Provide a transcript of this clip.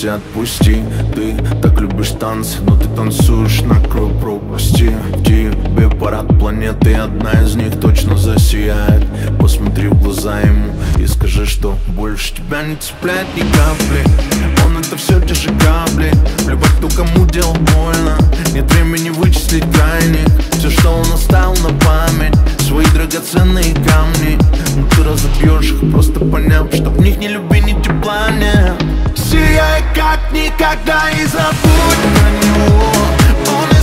и отпусти. Ты так любишь танцы, но ты танцуешь на краю пропасти. В тебе парад планеты, и одна из них точно засияет. Посмотри в глаза ему и скажи, что больше тебя не цепляет ни капли. Он это все те же капли. Плевать, кто кому делал больно. Нет времени вычислить крайних. Все, что он оставил на память, свои драгоценные камни. Но ты разобьешь их, просто поняв, что в них ни любви, ни тепла нет. Сияй как никогда и забудь про него. Он